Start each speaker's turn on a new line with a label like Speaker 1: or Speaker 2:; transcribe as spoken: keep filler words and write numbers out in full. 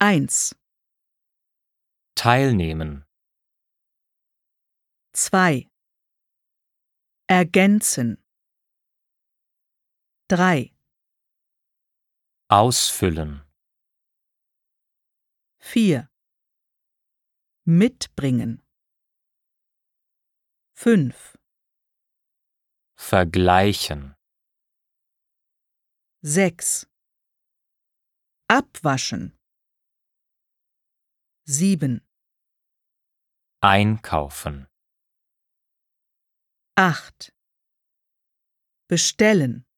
Speaker 1: eins,
Speaker 2: Teilnehmen.
Speaker 1: zwei, ergänzen, drei,
Speaker 2: Ausfüllen.
Speaker 1: vier, mitbringen, fünf,
Speaker 2: Vergleichen.
Speaker 1: sechs, abwaschen, sieben,
Speaker 2: Einkaufen.
Speaker 1: acht, bestellen,